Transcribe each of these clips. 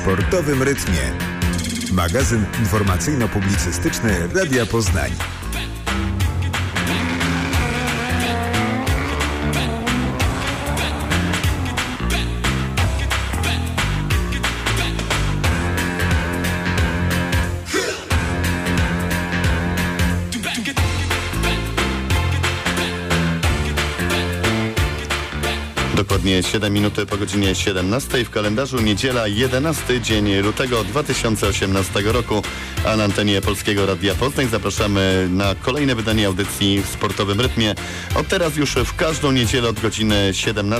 sportowym rytmie. Magazyn informacyjno-publicystyczny Radia Poznań. Dokładnie 7 minut po godzinie 17 w kalendarzu niedziela 11 dzień lutego 2018 roku, a na antenie Polskiego Radia Poznań zapraszamy na kolejne wydanie audycji w sportowym rytmie. Od teraz już w każdą niedzielę od godziny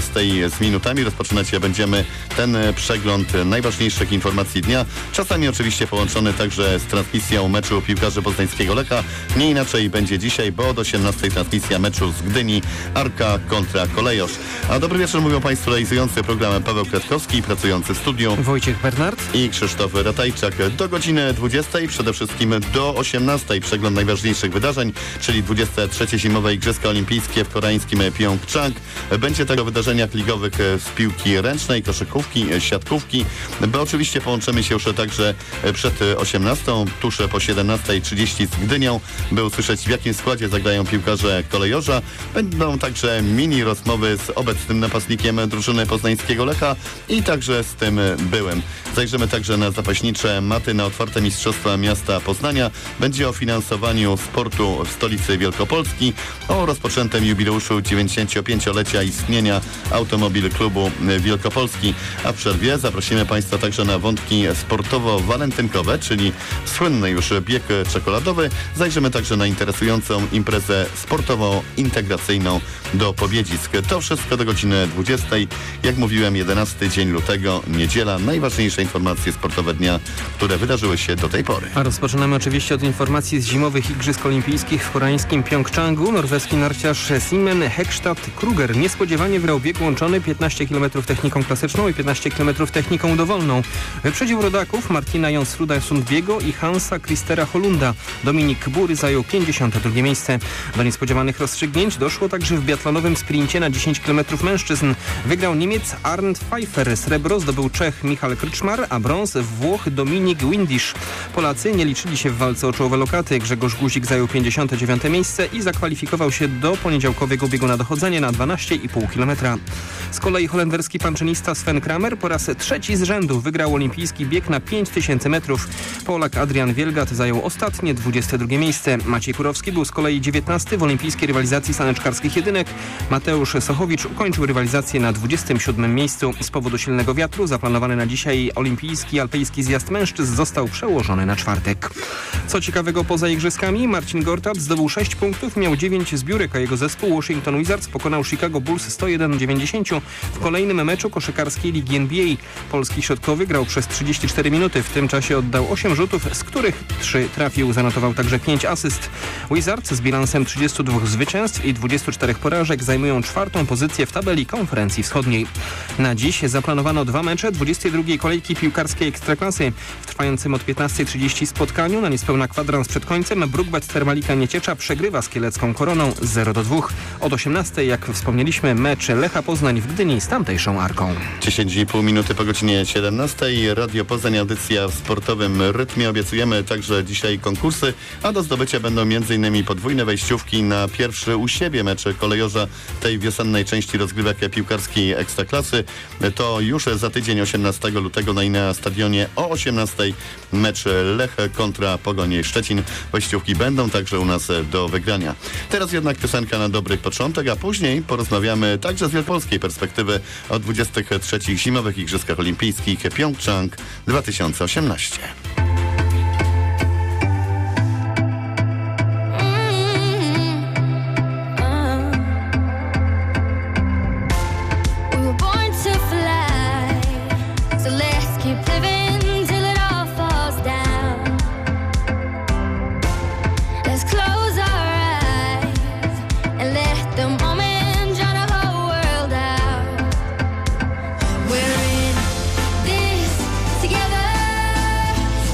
17 z minutami rozpoczynać będziemy ten przegląd najważniejszych informacji dnia, czasami oczywiście połączony także z transmisją meczu piłkarzy poznańskiego Lecha. Nie inaczej będzie dzisiaj, bo od 18 transmisja meczu z Gdyni Arka kontra Kolejosz. A dobry wieczór mówią Państwu realizujący program Paweł Kwiatkowski, pracujący w studiu Wojciech Bernard i Krzysztof Ratajczak. Do godziny 20, przede wszystkim do 18 przegląd najważniejszych wydarzeń, czyli 23 Zimowe Igrzyska Olimpijskie w koreańskim Pjongczang. Będzie tego w wydarzeniach ligowych z piłki ręcznej, koszykówki, siatkówki, bo oczywiście połączymy się już także przed 18, tuż po 17:30 z Gdynią, by usłyszeć, w jakim składzie zagrają piłkarze Kolejorza. Będą także mini rozmowy z obecnym napastnikiem drużyny poznańskiego Lecha i także z tym byłym. Zajrzymy także na zapaśnicze maty na otwarte Mistrzostwa Miasta Poznania. Będzie o finansowaniu sportu w stolicy Wielkopolski, o rozpoczętym jubileuszu 95-lecia istnienia Automobil Klubu Wielkopolski. A w przerwie zaprosimy Państwa także na wątki sportowo-walentynkowe, czyli słynny już bieg czekoladowy. Zajrzymy także na interesującą imprezę sportowo-integracyjną do Pobiedzisk. To wszystko do godziny 20. Jak mówiłem, 11 dzień lutego, niedziela. Najważniejsze informacje sportowe dnia, które wydarzyły się do tej pory. A rozpoczynamy oczywiście od informacji z zimowych Igrzysk Olimpijskich w koreańskim Pjongczangu. Norweski narciarz Simen Hekstad-Kruger niespodziewanie wygrał bieg łączony 15 km techniką klasyczną i 15 km techniką dowolną. Wyprzedził rodaków Martina Jonsruda Sundbiego i Hansa Kristera Holunda. Dominik Bury zajął 52 miejsce. Do niespodziewanych rozstrzygnięć doszło także w biatlonowym sprincie na 10 km mężczyzn. Wygrał Niemiec Arndt Pfeiffer, srebro zdobył Czech Michal Krczmar, a brąz Włoch Dominik Windisch. Polacy nie liczyli się w walce o czołowe lokaty. Grzegorz Guzik zajął 59 miejsce i zakwalifikował się do poniedziałkowego biegu na dochodzenie na 12,5 km. Z kolei holenderski panczynista Sven Kramer po raz trzeci z rzędu wygrał olimpijski bieg na 5000 metrów. Polak Adrian Wielgat zajął ostatnie 22 miejsce. Maciej Kurowski był z kolei 19 w olimpijskiej rywalizacji saneczkarskich jedynek. Mateusz Sochowicz ukończył rywalizację na 27 miejscu. Z powodu silnego wiatru zaplanowany na dzisiaj olimpijski alpejski zjazd mężczyzn został przełożony na czwartek. Co ciekawego poza igrzyskami, Marcin Gortat zdobył 6 punktów, miał 9 zbiórek, a jego zespół Washington Wizards pokonał Chicago Bulls 101-90 w kolejnym meczu koszykarskiej ligi NBA. Polski środkowy grał przez 34 minuty, w tym czasie oddał 8 rzutów, z których 3 trafił, zanotował także 5 asyst. Wizards z bilansem 32 zwycięstw i 24 porażek zajmują czwartą pozycję w tabeli Konferencji Wschodniej. Na dziś zaplanowano 2 mecze 22 kolejki piłkarskiej Ekstraklasy. W trwającym od 15:30 spotkaniu na niespełna kwadrans przed końcem Bruk-Bet Termalika Nieciecza przegrywa z Kielecką Koroną 0-2. Od 18:00, jak wspomnieliśmy, mecz Lecha Poznań w Gdyni z tamtejszą Arką. 10,5 minuty po godzinie 17. Radio Poznań, audycja w sportowym rytmie. Obiecujemy także dzisiaj konkursy, a do zdobycia będą m.in. podwójne wejściówki na pierwszy u siebie mecz Kolejorza tej wiosennej części rozgrywek piłkarskiej Ekstraklasy. To już za tydzień, 18 lutego na Inea Stadionie o 18:00 mecz Lech kontra Pogoń Szczecin. Wejściówki będą także u nas do wygrania. Teraz jednak piosenka na dobry początek, a później porozmawiamy także z wielkopolskiej perspektywy o 23 Zimowych Igrzyskach Olimpijskich Pjongczang 2018. We're in this together.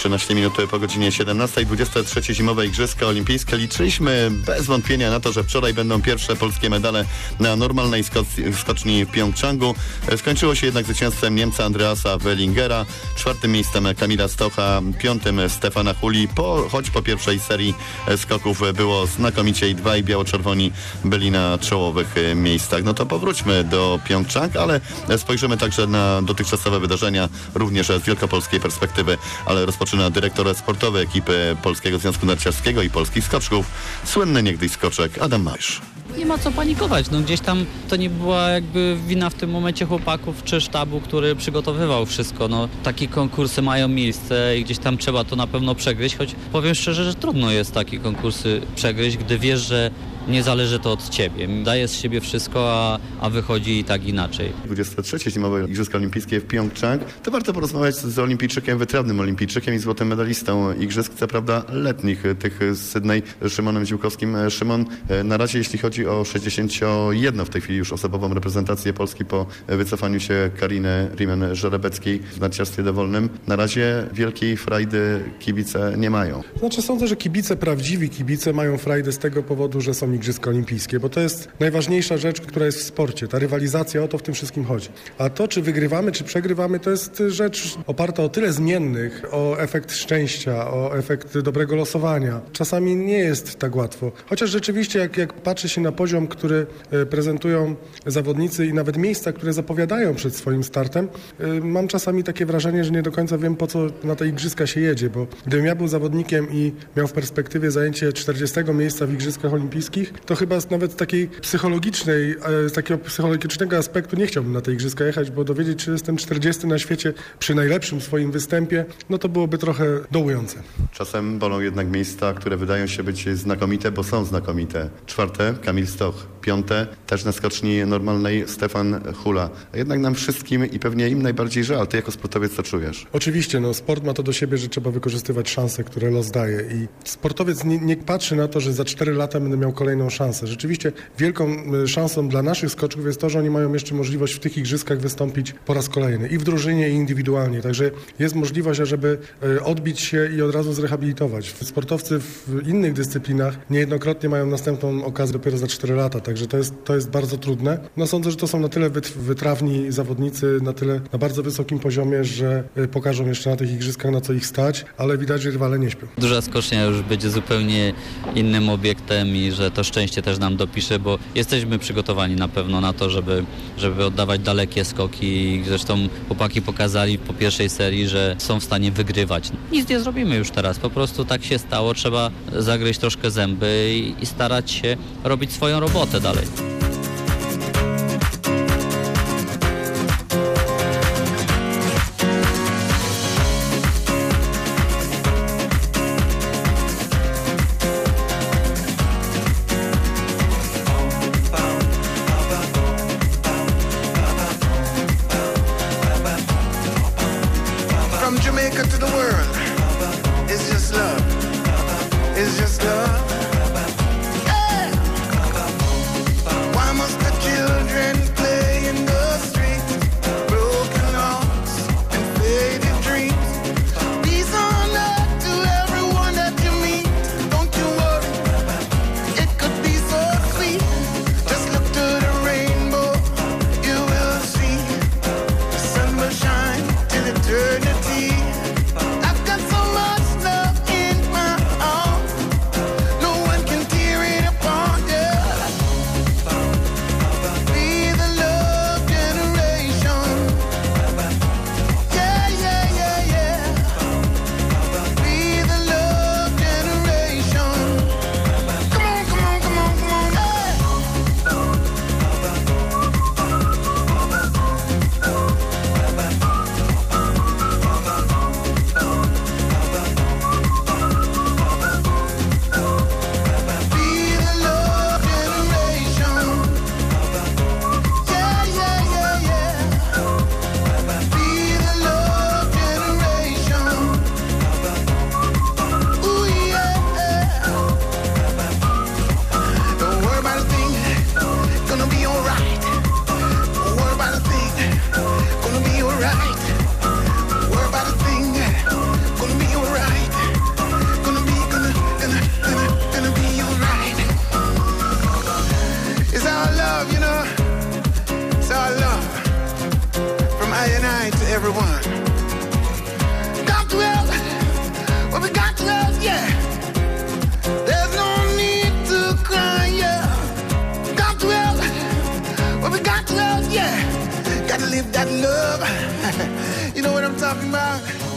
13 minut po godzinie 17. 23 zimowe Igrzyska Olimpijskie. Liczyliśmy bez wątpienia na to, że wczoraj będą pierwsze polskie medale na normalnej skoczni w Pjongczangu. Skończyło się jednak zwycięstwem Niemca Andreasa Wellingera, 4. miejscem Kamila Stocha, 5. Stefana Huli, choć po pierwszej serii skoków było znakomicie i dwaj biało-czerwoni byli na czołowych miejscach. No to powróćmy do Pjongczang, ale spojrzymy także na dotychczasowe wydarzenia, również z wielkopolskiej perspektywy, ale rozpoczyna dyrektor sportowy ekipy Polskiego Związku Narciarskiego i polskich skoczków, słynny niegdyś skoczek Adam Małysz. Nie ma co panikować, gdzieś tam to nie była jakby wina w tym momencie chłopaków czy sztabu, który przygotowywał wszystko. Takie konkursy mają miejsce i gdzieś tam trzeba to na pewno przegryźć, choć powiem szczerze, że trudno jest takie konkursy przegryźć, gdy wiesz, że nie zależy to od ciebie. Dajesz z siebie wszystko, a wychodzi i tak inaczej. 23 zimowe Igrzyska Olimpijskie w Pjongczang. To warto porozmawiać z olimpijczykiem, wytrawnym olimpijczykiem i złotym medalistą igrzysk, co prawda letnich, tych z Sydney, Szymonem Ziółkowskim. Szymon, na razie jeśli chodzi o 61 w tej chwili już osobową reprezentację Polski po wycofaniu się Kariny Riemann-Żerebeckiej w narciarstwie dowolnym, na razie wielkiej frajdy kibice nie mają. Sądzę, że prawdziwi kibice mają frajdę z tego powodu, że są Igrzyska Olimpijskie, bo to jest najważniejsza rzecz, która jest w sporcie. Ta rywalizacja, o to w tym wszystkim chodzi. A to, czy wygrywamy, czy przegrywamy, to jest rzecz oparta o tyle zmiennych, o efekt szczęścia, o efekt dobrego losowania. Czasami nie jest tak łatwo. Chociaż rzeczywiście, jak patrzy się na poziom, który prezentują zawodnicy i nawet miejsca, które zapowiadają przed swoim startem, mam czasami takie wrażenie, że nie do końca wiem, po co na te Igrzyska się jedzie, bo gdybym ja był zawodnikiem i miał w perspektywie zajęcie 40 miejsca w Igrzyskach Olimpijskich, to chyba nawet z takiego psychologicznego aspektu nie chciałbym na te Igrzyska jechać, bo dowiedzieć się, że jestem 40 na świecie przy najlepszym swoim występie, to byłoby trochę dołujące. Czasem bolą jednak miejsca, które wydają się być znakomite, bo są znakomite. 4. Kamil Stoch. 5. też na skoczni normalnej Stefan Hula. A jednak nam wszystkim i pewnie im najbardziej żal. Ty jako sportowiec co czujesz? Oczywiście, sport ma to do siebie, że trzeba wykorzystywać szanse, które los daje i sportowiec nie patrzy na to, że za 4 lata będę miał kolejną szansę. Rzeczywiście wielką szansą dla naszych skoczków jest to, że oni mają jeszcze możliwość w tych igrzyskach wystąpić po raz kolejny i w drużynie, i indywidualnie. Także jest możliwość, ażeby odbić się i od razu zrehabilitować. Sportowcy w innych dyscyplinach niejednokrotnie mają następną okazję dopiero za 4 lata, także to jest bardzo trudne. Sądzę, że to są na tyle wytrawni zawodnicy, na bardzo wysokim poziomie, że pokażą jeszcze na tych igrzyskach, na co ich stać, ale widać, że rywale nie śpią. Duża skocznia już będzie zupełnie innym obiektem i że to szczęście też nam dopisze, bo jesteśmy przygotowani na pewno na to, żeby oddawać dalekie skoki. Zresztą chłopaki pokazali po pierwszej serii, że są w stanie wygrywać. Nic nie zrobimy już teraz, po prostu tak się stało. Trzeba zagryźć troszkę zęby i starać się robić swoją robotę dalej. everyone. Got 12, well we got 12, yeah. There's no need to cry, yeah. Got 12, well we got 12, yeah. Gotta live that love. You know what I'm talking about?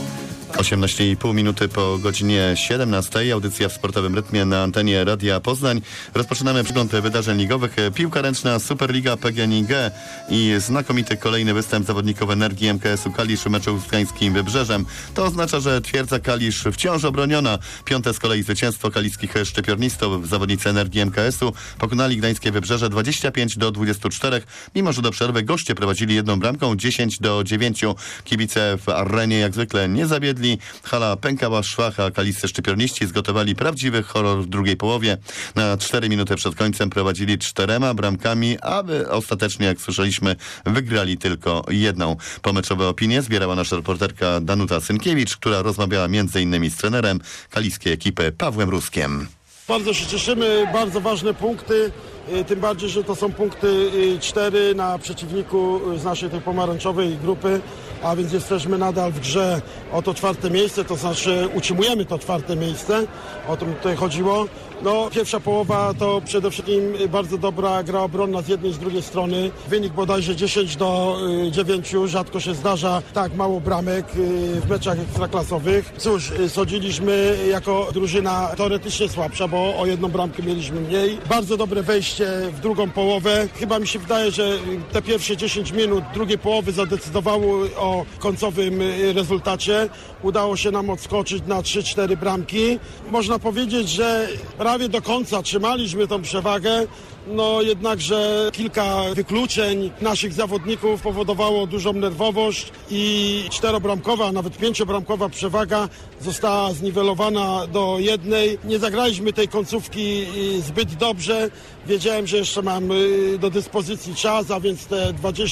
18,5 minuty po godzinie 17. Audycja w sportowym rytmie na antenie Radia Poznań. Rozpoczynamy przegląd wydarzeń ligowych. Piłka ręczna, Superliga PGNiG i znakomity kolejny występ zawodników Energii MKS-u Kalisz w meczu z gdańskim Wybrzeżem. To oznacza, że twierdza Kalisz wciąż obroniona. 5. z kolei zwycięstwo kaliskich szczypiornistów. Zawodnicy Energii MKS-u pokonali gdańskie Wybrzeże 25-24, mimo że do przerwy goście prowadzili 1 bramką, 10-9. Kibice w arenie jak zwykle nie zawiedli. Hala pękała szwach, a kaliscy szczypiorniści zgotowali prawdziwy horror w drugiej połowie. Na 4 minuty przed końcem prowadzili 4 bramkami, aby ostatecznie, jak słyszeliśmy, wygrali tylko 1. Pomeczowe opinie zbierała nasza reporterka Danuta Synkiewicz, która rozmawiała m.in. z trenerem kaliskiej ekipy Pawłem Ruskiem. Bardzo się cieszymy, bardzo ważne punkty, tym bardziej, że to są punkty 4 na przeciwniku z naszej tej pomarańczowej grupy, a więc jesteśmy nadal w grze o to 4. miejsce, to znaczy utrzymujemy to 4. miejsce, o to mi tutaj chodziło. No, pierwsza połowa to przede wszystkim bardzo dobra gra obronna z jednej i z drugiej strony. Wynik bodajże 10-9, rzadko się zdarza tak mało bramek w meczach ekstraklasowych. Cóż, sądziliśmy jako drużyna teoretycznie słabsza, bo o 1 bramkę mieliśmy mniej. Bardzo dobre wejście w drugą połowę. Chyba mi się wydaje, że te pierwsze 10 minut drugiej połowy zadecydowały o końcowym rezultacie. Udało się nam odskoczyć na 3-4 bramki. Można powiedzieć, że prawie do końca trzymaliśmy tą przewagę, no jednakże kilka wykluczeń naszych zawodników powodowało dużą nerwowość i 4-bramkowa, a nawet 5-bramkowa przewaga została zniwelowana do 1. Nie zagraliśmy tej końcówki zbyt dobrze. Wiedziałem, że jeszcze mam do dyspozycji czas, a więc te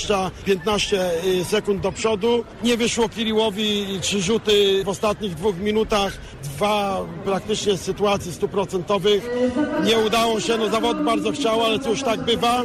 20-15 sekund do przodu. Nie wyszło Kiriłowi 3 rzuty w ostatnich 2 minutach, 2 praktycznie sytuacji 100%. Nie udało się, no zawod bardzo chciał, ale cóż, tak bywa.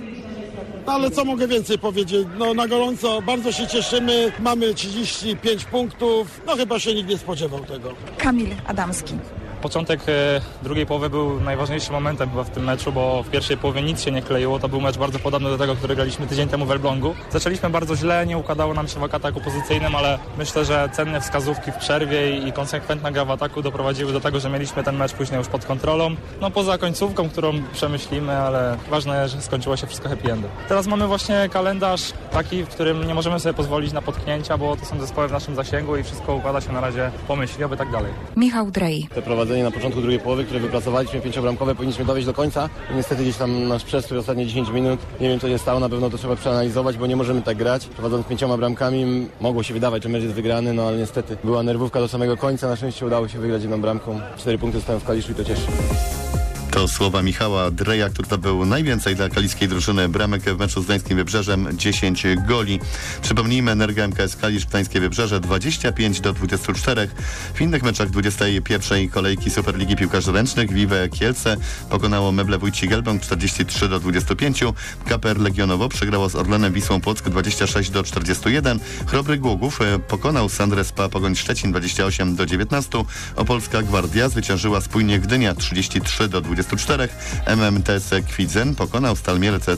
No ale co mogę więcej powiedzieć? No na gorąco, bardzo się cieszymy, mamy 35 punktów, no chyba się nikt nie spodziewał tego. Kamil Adamski. Początek drugiej połowy był najważniejszym momentem chyba w tym meczu, bo w pierwszej połowie nic się nie kleiło. To był mecz bardzo podobny do tego, który graliśmy tydzień temu w Elblągu. Zaczęliśmy bardzo źle, nie układało nam się w ataku pozycyjnym, ale myślę, że cenne wskazówki w przerwie i konsekwentna gra w ataku doprowadziły do tego, że mieliśmy ten mecz później już pod kontrolą. No poza końcówką, którą przemyślimy, ale ważne, że skończyło się wszystko happy endem. Teraz mamy właśnie kalendarz taki, w którym nie możemy sobie pozwolić na potknięcia, bo to są zespoły w naszym zasięgu i wszystko układa się na razie po myśli, aby tak dalej. Michał Drej. Na początku drugiej połowy, które wypracowaliśmy 5-bramkowe, powinniśmy dowieść do końca. Niestety gdzieś tam nasz przestój ostatnie 10 minut. Nie wiem, co się stało, na pewno to trzeba przeanalizować, bo nie możemy tak grać. Prowadząc 5 bramkami, mogło się wydawać, że mecz jest wygrany, no ale niestety była nerwówka do samego końca. Na szczęście udało się wygrać 1 bramką. 4 punkty zostały w Kaliszu i to cieszy. To słowa Michała Dreja, który zdobył najwięcej dla kaliskiej drużyny bramek w meczu z gdańskim Wybrzeżem, 10 goli. Przypomnijmy, Energia MKS Kalisz Gdańskie Wybrzeże 25-24. W innych meczach 21. kolejki Superligi Piłkarzy Ręcznych Vive Kielce pokonało Meble Wójcik Elbląg 43-25. KPR Legionowo przegrało z Orlenem Wisłą Płock 26-41. Chrobry Głogów pokonał Sandrę Spa Pogoń Szczecin 28-19. Opolska Gwardia zwyciężyła spójnie Gdynia 33-24. MMTS Kwidzen pokonał Stal Mielce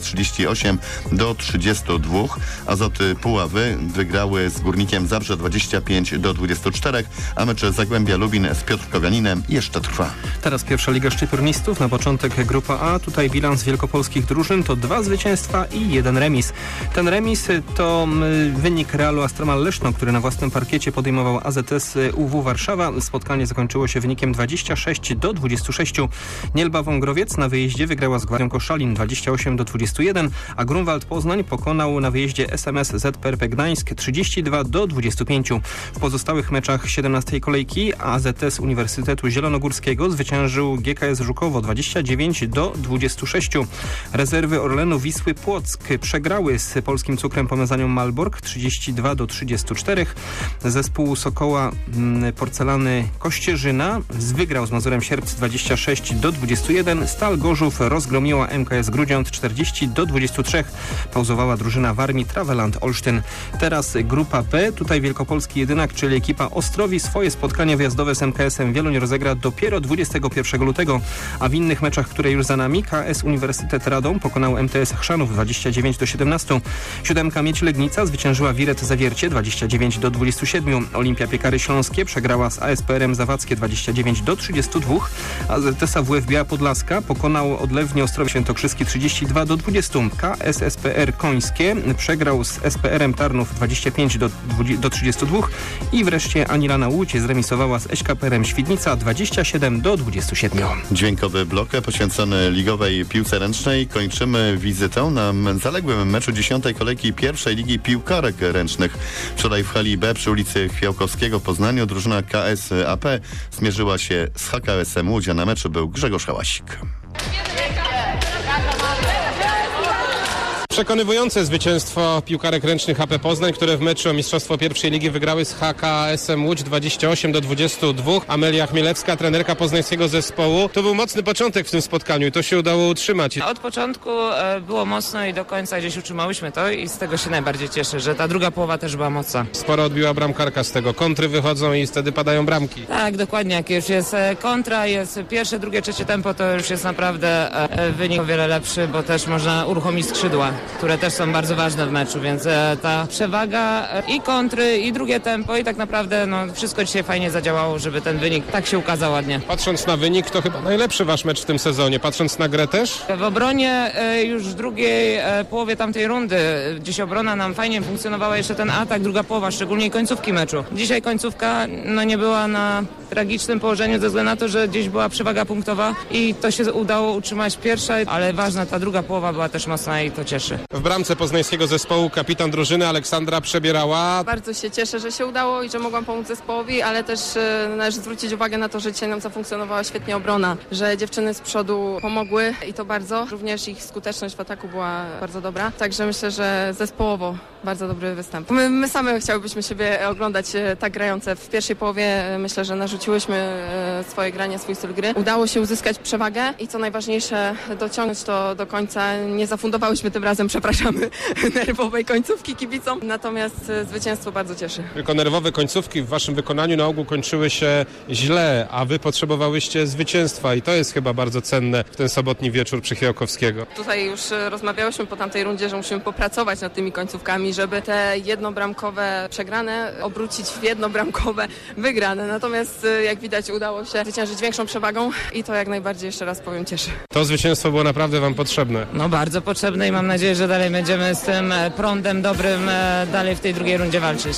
38-32. Azoty Puławy wygrały z Górnikiem Zabrze 25-24, a mecz Zagłębia Lubin z Piotrkowianinem jeszcze trwa. Teraz pierwsza Liga Szczypiornistów. Na początek grupa A. Tutaj bilans wielkopolskich drużyn to 2 zwycięstwa i 1 remis. Ten remis to wynik Realu Astromal Leszno, który na własnym parkiecie podejmował AZS UW Warszawa. Spotkanie zakończyło się wynikiem 26-26. Nielba Wągrowiec na wyjeździe wygrała z Gwardią Koszalin 28-21, a Grunwald Poznań pokonał na wyjeździe SMS ZPRP Gdańsk 32-25. W pozostałych meczach 17. kolejki AZS Uniwersytetu Zielonogórskiego zwyciężył GKS Żukowo 29-26. Rezerwy Orlenu Wisły Płock przegrały z Polskim Cukrem Pomazanią Malbork 32-34. Zespół Sokoła Porcelany Kościerzyna wygrał z Mazurem Sierpc 26-21. 31. Stal Gorzów rozgromiła MKS Grudziądz 40-23. Pauzowała drużyna Warmii Traveland Olsztyn. Teraz grupa B. Tutaj wielkopolski jedynak, czyli ekipa Ostrowi, swoje spotkanie wyjazdowe z MKS-em Wieluń rozegra dopiero 21 lutego. A w innych meczach, które już za nami, KS Uniwersytet Radom pokonał MTS Chrzanów 29-17. 7. Miedź Legnica zwyciężyła Wiret Zawiercie 29-27. Olimpia Piekary Śląskie przegrała z ASPR-em Zawadzkie 29-32. A ZS WF Biała Podlaska pokonał Odlewnie Ostrowie Świętokrzyski 32-20. KSSPR Końskie przegrał z SPR-em Tarnów 25-32. I wreszcie Anilana Łódź zremisowała z SKPR-em Świdnica 27-27. Dźwiękowy blok poświęcony ligowej piłce ręcznej. Kończymy wizytę na zaległym meczu 10. kolejki pierwszej ligi piłkarek ręcznych. Wczoraj w hali B przy ulicy Chwiałkowskiego w Poznaniu drużyna KS AP zmierzyła się z HKS-em Łódź, a na meczu był Grzegorz Hałasik. Przekonywujące zwycięstwo piłkarek ręcznych AP Poznań, które w meczu o mistrzostwo pierwszej ligi wygrały z HKS-em Łódź 28-22. Amelia Chmielewska, trenerka poznańskiego zespołu. To był mocny początek w tym spotkaniu i to się udało utrzymać. Od początku było mocno i do końca gdzieś utrzymałyśmy to i z tego się najbardziej cieszę, że ta druga połowa też była mocna. Sporo odbiła bramkarka z tego. Kontry wychodzą i wtedy padają bramki. Tak, dokładnie. Jak już jest kontra, jest pierwsze, drugie, trzecie tempo, to już jest naprawdę wynik o wiele lepszy, bo też można uruchomić skrzydła, które też są bardzo ważne w meczu, więc ta przewaga i kontry, i drugie tempo i tak naprawdę wszystko dzisiaj fajnie zadziałało, żeby ten wynik tak się ukazał ładnie. Patrząc na wynik, to chyba najlepszy wasz mecz w tym sezonie. Patrząc na grę też? W obronie już w drugiej połowie tamtej rundy gdzieś obrona nam fajnie funkcjonowała, jeszcze ten atak, druga połowa, szczególnie końcówki meczu. Dzisiaj końcówka nie była na tragicznym położeniu ze względu na to, że gdzieś była przewaga punktowa i to się udało utrzymać pierwsza, ale ważna ta druga połowa była też mocna i to cieszy. W bramce poznańskiego zespołu kapitan drużyny Aleksandra Przebierała. Bardzo się cieszę, że się udało i że mogłam pomóc zespołowi, ale też należy zwrócić uwagę na to, że dzisiaj nam zafunkcjonowała świetnie obrona, że dziewczyny z przodu pomogły i to bardzo. Również ich skuteczność w ataku była bardzo dobra, także myślę, że zespołowo bardzo dobry występ. My same chciałybyśmy siebie oglądać tak grające. W pierwszej połowie myślę, że narzuciłyśmy swoje granie, swój styl gry. Udało się uzyskać przewagę i co najważniejsze dociągnąć to do końca. Nie zafundowałyśmy tym razem, przepraszamy, nerwowej końcówki kibicom, natomiast zwycięstwo bardzo cieszy. Tylko nerwowe końcówki w waszym wykonaniu na ogół kończyły się źle, a wy potrzebowałyście zwycięstwa i to jest chyba bardzo cenne w ten sobotni wieczór przy Chwiałkowskiego. Tutaj już rozmawiałyśmy po tamtej rundzie, że musimy popracować nad tymi końcówkami, żeby te jednobramkowe przegrane obrócić w jednobramkowe wygrane. Natomiast jak widać udało się zwyciężyć większą przewagą i to jak najbardziej, jeszcze raz powiem, cieszy. To zwycięstwo było naprawdę wam potrzebne. Bardzo potrzebne i mam nadzieję, że dalej będziemy z tym prądem dobrym dalej w tej drugiej rundzie walczyć.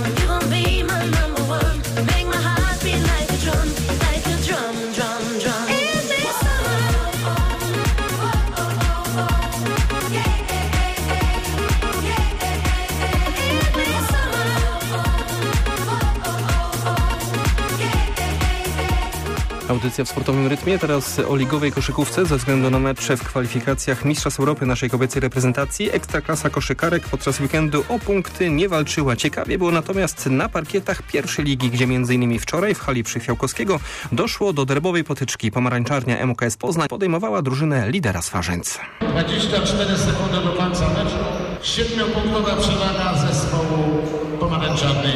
Drum. audycja w sportowym rytmie. Teraz o ligowej koszykówce ze względu na mecze w kwalifikacjach Mistrzostw Europy naszej kobiecej reprezentacji. Ekstraklasa koszykarek podczas weekendu o punkty nie walczyła. Ciekawie było natomiast na parkietach pierwszej ligi, gdzie m.in. wczoraj w hali przy Fiałkowskiego doszło do derbowej potyczki. Pomarańczarnia MKS Poznań podejmowała drużynę lidera Swarzędz. 24 sekundy do końca meczu. 7-punktowa przewaga zespołu pomarańczarnej.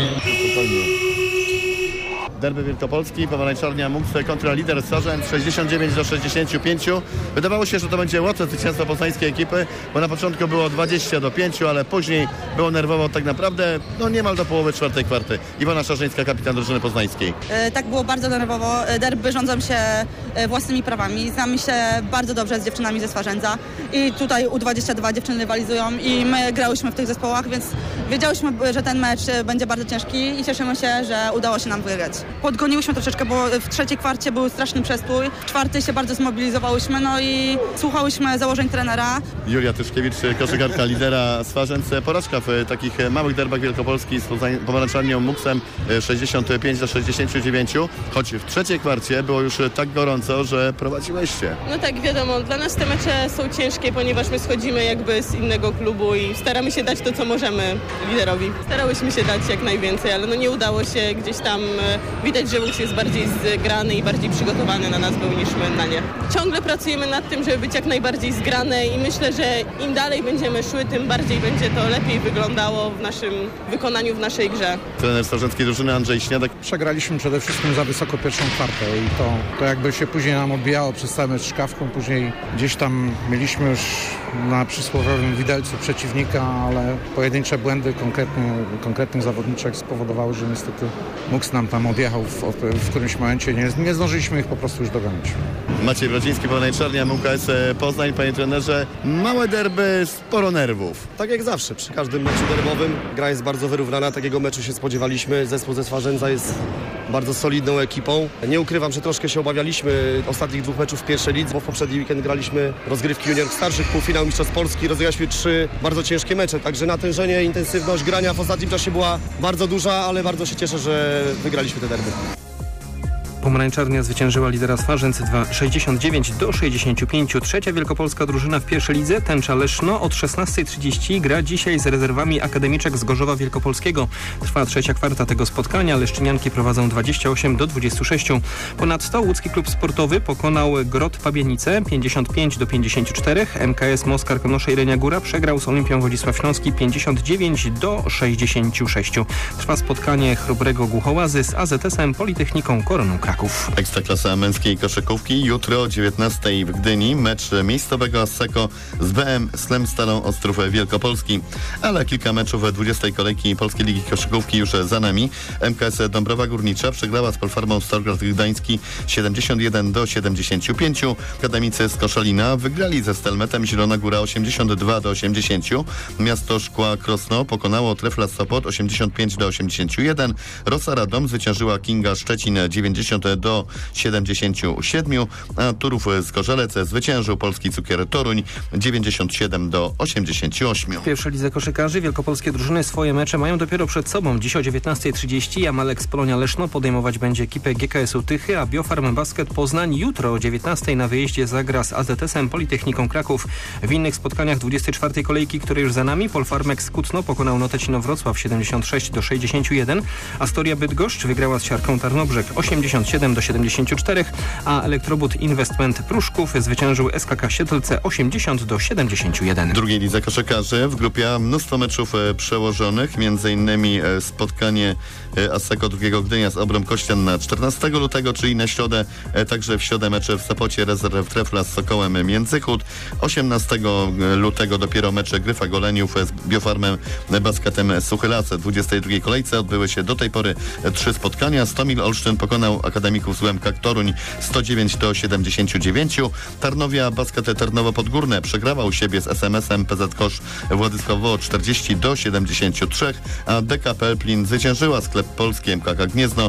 Derby Wielkopolski, Pomarańczarnia Muks kontra lider Swarzędz 69-65. Wydawało się, że to będzie łatwe zwycięstwo poznańskiej ekipy, bo na początku było 20-5, ale później było nerwowo tak naprawdę niemal do połowy czwartej kwarty. Iwona Szarzyńska, kapitan drużyny poznańskiej. Tak, było bardzo nerwowo. Derby rządzą się własnymi prawami. Znamy się bardzo dobrze z dziewczynami ze Swarzędza i tutaj U22 dziewczyny rywalizują i my grałyśmy w tych zespołach, więc wiedziałyśmy, że ten mecz będzie bardzo ciężki i cieszymy się, że udało się nam wygrać. Podgoniłyśmy troszeczkę, bo w trzeciej kwarcie był straszny przestój. W czwartej się bardzo zmobilizowałyśmy, i słuchałyśmy założeń trenera. Julia Tyszkiewicz, koszykarka lidera Swarzędz. Porażka w takich małych derbach Wielkopolski z Pomarańczarnią Muksem 65-69, choć w trzeciej kwarcie było już tak gorąco, że prowadziłyście. No tak, wiadomo, dla nas te mecze są ciężkie, ponieważ my schodzimy jakby z innego klubu i staramy się dać to, co możemy liderowi. Starałyśmy się dać jak najwięcej, ale nie udało się. Gdzieś tam widać, że Muks jest bardziej zgrany i bardziej przygotowany na nas był niż my na nie. Ciągle pracujemy nad tym, żeby być jak najbardziej zgrane i myślę, że im dalej będziemy szły, tym bardziej będzie to lepiej wyglądało w naszym wykonaniu, w naszej grze. Trener swarzędzkiej drużyny Andrzej Śniadek. Przegraliśmy przede wszystkim za wysoko pierwszą kwartę i to jakby się później nam odbijało przez cały mecz szkawką. Później gdzieś tam mieliśmy już na przysłowiowym widelcu przeciwnika, ale pojedyncze błędy konkretnych zawodniczek spowodowały, że niestety Muks nam tam odjechał w którymś momencie. Nie zdążyliśmy ich po prostu już dogonić. Maciej Brodziński, Pomarańczarnia MKS Poznań. Panie trenerze, małe derby, sporo nerwów. Tak jak zawsze, przy każdym meczu derbowym gra jest bardzo wyrównana, takiego meczu się spodziewaliśmy. Zespół ze Swarzędza jest bardzo solidną ekipą. Nie ukrywam, że troszkę się obawialiśmy ostatnich dwóch meczów w pierwszej lidze, bo w poprzedni weekend graliśmy rozgrywki juniorów starszych, półfinał Mistrzostw Polski, rozegraliśmy 3 bardzo ciężkie mecze, także natężenie, intensywność grania w ostatnim czasie była bardzo duża, ale bardzo się cieszę, że wygraliśmy te derby. Pomarańczarnia zwyciężyła lidera Swarzędz 69-65. Trzecia wielkopolska drużyna w pierwszej lidze, Tęcza Leszno, od 16:30 gra dzisiaj z rezerwami akademiczek z Gorzowa Wielkopolskiego. Trwa trzecia kwarta tego spotkania. Leszczynianki prowadzą 28-26. Ponadto łódzki klub sportowy pokonał Grot Pabienice 55-54. MKS Moskar Konosze i Renia Góra przegrał z Olimpią Wodzisław Śląski 59-66. Trwa spotkanie Chrobrego Głuchołazy z AZS-em Politechniką Koroną Kraków. Ekstraklasa męskiej koszykówki. Jutro o 19:00 w Gdyni mecz miejscowego Asseko z BM Slemstalą Ostrów Wielkopolski. Ale kilka meczów 20. kolejki Polskiej Ligi Koszykówki już za nami. MKS Dąbrowa Górnicza przegrała z Polfarmą Stargard Gdański 71-75. Akademicy z Koszalina wygrali ze Stelmetem Zielona Góra 82-80. Miasto Szkła Krosno pokonało Trefla Sopot 85-81. Rosa Radom zwyciężyła Kinga Szczecin 90-77, a Turów z Korzelec zwyciężył Polski Cukier Toruń 97-88. W pierwszej lidze koszykarzy wielkopolskie drużyny swoje mecze mają dopiero przed sobą. Dziś o 19:30 Jamalek z Polonia Leszno podejmować będzie ekipę GKS-u Tychy, a Biofarm Basket Poznań jutro o 19:00 na wyjeździe zagra z AZS-em Politechniką Kraków. W innych spotkaniach 24. kolejki, które już za nami, Polfarmex Kutno pokonał Notecino Wrocław 76-61, Astoria Bydgoszcz wygrała z Siarką Tarnobrzeg 87-74, a Elektrobud Investment Pruszków zwyciężył SKK Siedlce 80-71. W drugiej lidze koszykarzy w grupie mnóstwo meczów przełożonych, m.in. spotkanie Asseko II Gdynia z Obrą Kościan na 14 lutego, czyli na środę, także w środę mecze w Sopocie rezerw Trefla z Sokołem Międzychód. 18 lutego dopiero mecze Gryfa Goleniów z Biofarmem Basketem Suchy Las. W 22 kolejce odbyły się do tej pory 3 spotkania. Stomil Olsztyn pokonał Akademików z Łemkak Toruń 109-79. Tarnowia Basket Tarnowo Podgórne przegrała u siebie z SMS-em PZ Kosz Władysławowo 40-73, a DK Pelplin zwyciężyła sklep polski MKK Gniezno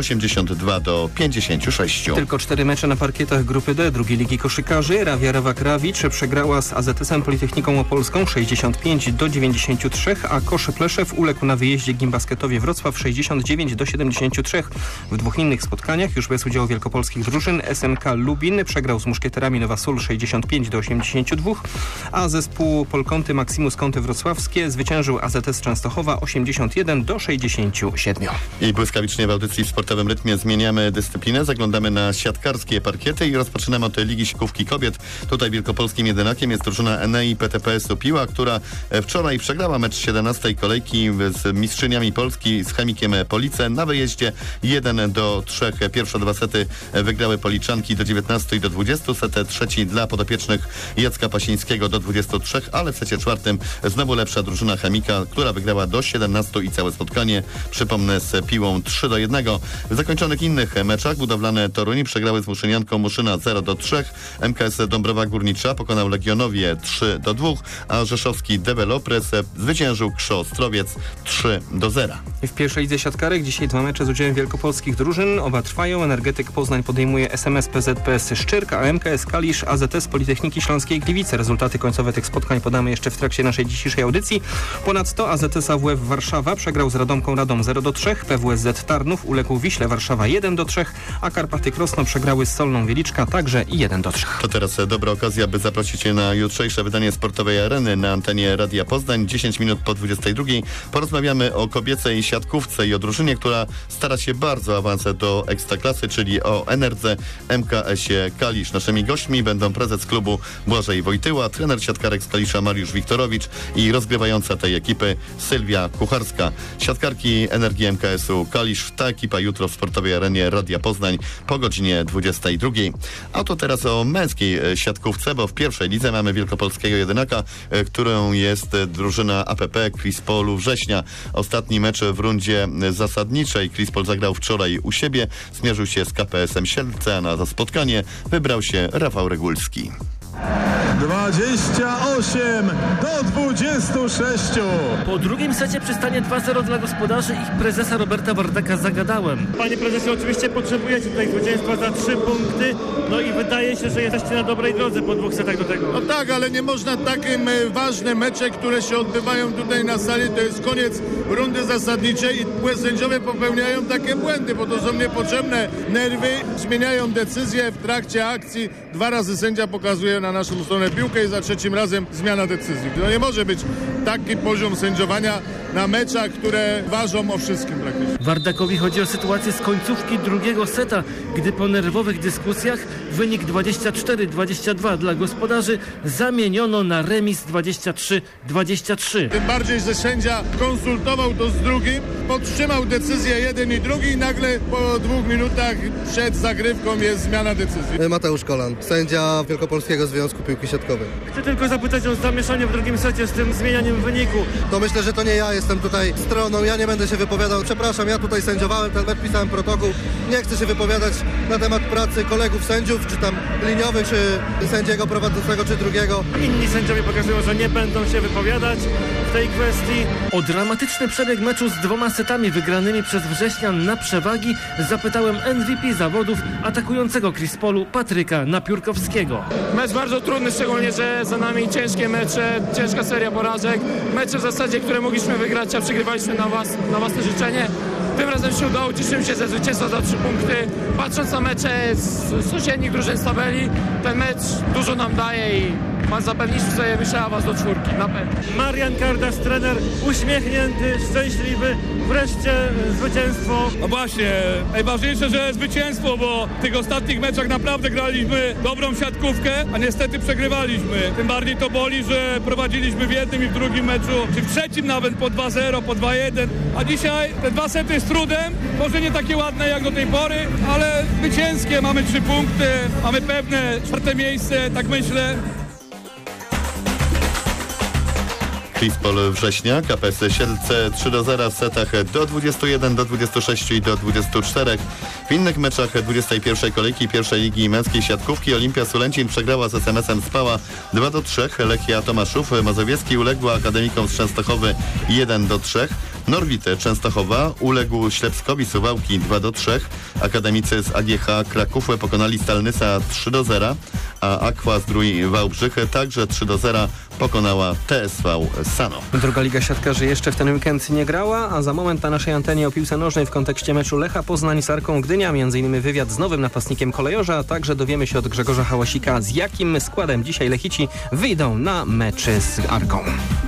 82-56. Tylko 4 mecze na parkietach grupy D drugiej ligi koszykarzy. Rawia Rawak-Rawicz przegrała z AZS-em Politechniką Opolską 65-93, a Koszy Pleszew uległ na wyjeździe Gimbasketowie Wrocław 69-73. W dwóch innych spotkaniach spotkaniach, już bez udziału wielkopolskich drużyn. SNK Lubin przegrał z Muszkieterami Nowa Sól 65-82, a zespół Polkonty Maximus Kąty Wrocławskie zwyciężył AZS Częstochowa 81-67. I błyskawicznie w audycji w Sportowym Rytmie zmieniamy dyscyplinę, zaglądamy na siatkarskie parkiety i rozpoczynamy od Ligi Siatkówki Kobiet. Tutaj wielkopolskim jedynakiem jest drużyna Enei PTPS-u Piła, która wczoraj przegrała mecz 17. kolejki z mistrzyniami Polski z Chemikiem Police na wyjeździe 1-3. Pierwsze dwa sety wygrały Policzanki do 19 i do 20. Set trzeci dla podopiecznych Jacka Pasińskiego do 23, ale w secie czwartym znowu lepsza drużyna Chemika, która wygrała do 17 i całe spotkanie, przypomnę, z Piłą 3-1. W zakończonych innych meczach Budowlane Toruń przegrały z Muszynianką Muszyna 0-3. MKS Dąbrowa Górnicza pokonał Legionowie 3-2, a rzeszowski Developers zwyciężył KSZO Ostrowiec 3-0. W pierwszej lidze siatkarek dzisiaj dwa mecze z udziałem wielkopolskich drużyn. Oba trwają. Energetyk Poznań podejmuje SMS PZPS Szczyrk, a MKS Kalisz AZS Politechniki Śląskiej Gliwice. Rezultaty końcowe tych spotkań podamy jeszcze w trakcie naszej dzisiejszej audycji. Ponadto AZS AWF Warszawa przegrał z Radomką Radom 0-3, PWSZ Tarnów uległ Wiśle Warszawa 1-3, a Karpaty Krosno przegrały z Solną Wieliczka także 1-3. To teraz dobra okazja, by zaprosić Cię na jutrzejsze wydanie Sportowej Areny na antenie Radia Poznań. 10 minut po 22. Porozmawiamy o kobiecej siatkówce i o drużynie, która stara się bardzo o awans do Ekstraklasy, czyli o Enerdze MKS-ie Kalisz. Naszymi gośćmi będą prezes klubu Błażej Wojtyła, trener siatkarek z Kalisza Mariusz Wiktorowicz i rozgrywająca tej ekipy Sylwia Kucharska. Siatkarki Energii MKS-u Kalisz, ta ekipa jutro w Sportowej Arenie Radia Poznań po godzinie 22. A to teraz o męskiej siatkówce, bo w pierwszej lidze mamy wielkopolskiego jedynaka, którą jest drużyna APP Krispolu Września. Ostatni mecz w rundzie zasadniczej Krispol zagrał wczoraj u siebie, zmierzył się z KPS-em Sielce, a na to spotkanie wybrał się Rafał Regulski. 28 do 26. Po drugim secie przy stanie 2-0 dla gospodarzy i prezesa Roberta Wardaka zagadałem. Panie prezesie, oczywiście potrzebujecie tutaj zwycięstwa za 3 punkty, no i wydaje się, że jesteście na dobrej drodze po 2 setach do tego. No tak, ale nie można takim ważne mecze, które się odbywają tutaj na sali, to jest koniec rundy zasadniczej i sędziowie popełniają takie błędy, bo to są niepotrzebne nerwy, zmieniają decyzje w trakcie akcji. 2 razy sędzia pokazuje na naszą stronę piłkę i za 3 razem zmiana decyzji. To nie może być taki poziom sędziowania na meczach, które ważą o wszystkim praktycznie. Wardakowi chodzi o sytuację z końcówki drugiego seta, gdy po nerwowych dyskusjach wynik 24-22 dla gospodarzy zamieniono na remis 23-23. Tym bardziej, że sędzia konsultował to z drugim, podtrzymał decyzję jeden i drugi i nagle po 2 minutach przed zagrywką jest zmiana decyzji. Mateusz Kolan, sędzia Wielkopolskiego Związku Piłki Siatkowej. Chcę tylko zapytać o zamieszanie w drugim secie z tym zmienianiem wyniku. To myślę, że to nie ja jestem tutaj stroną, ja nie będę się wypowiadał. Przepraszam, ja tutaj sędziowałem ten mecz, pisałem protokół. Nie chcę się wypowiadać na temat pracy kolegów sędziów, czy tam liniowych, czy sędziego prowadzącego, czy drugiego. Inni sędziowie pokazują, że nie będą się wypowiadać w tej kwestii. O dramatyczny przebieg meczu z 2 setami wygranymi przez Wrześnian na przewagi zapytałem MVP zawodów atakującego Krispolu Patryka Napiórkowskiego. Mecz bardzo trudny, szczególnie, że za nami ciężkie mecze, ciężka seria porażek. Mecze w zasadzie, które mogliśmy wygrać, a przegrywaliśmy na własne życzenie. Tym razem się udało, cieszymy się ze zwycięstwa za 3 punkty. Patrząc na mecze z sąsiednich drużyn z tabeli, ten mecz dużo nam daje i zapewniliśmy sobie, myślę, awans do 4, na pewno. Marian Kardas, trener, uśmiechnięty, szczęśliwy, wreszcie zwycięstwo. No właśnie, najważniejsze, że zwycięstwo, bo w tych ostatnich meczach naprawdę graliśmy dobrą siatkówkę, a niestety przegrywaliśmy. Tym bardziej to boli, że prowadziliśmy w jednym i w drugim meczu, czy w trzecim nawet po 2-0, po 2-1, a dzisiaj te 2 sety z trudem, może nie takie ładne jak do tej pory, ale zwycięskie, mamy 3 punkty, mamy pewne 4. miejsce, tak myślę. Krispol Września, KPS Sielce 3-0 w setach do 21, do 26 i do 24. W innych meczach 21. kolejki pierwszej ligi męskiej siatkówki Olimpia Sulęcin przegrała z SMS-em Spała 2-3. Lechia Tomaszów Mazowiecki uległa Akademikom z Częstochowy 1-3. Norwid Częstochowa uległ Ślepskowi Suwałki 2-3. Akademicy z AGH Kraków pokonali Stalnysa 3-0, a Aqua Zdrój Wałbrzych także 3-0 pokonała TSV Sano. Druga liga siatkarzy jeszcze w ten weekend nie grała, a za moment na naszej antenie o piłce nożnej w kontekście meczu Lecha Poznań z Arką Gdynia, m.in. wywiad z nowym napastnikiem Kolejorza, a także dowiemy się od Grzegorza Hałasika, z jakim składem dzisiaj Lechici wyjdą na mecz z Arką.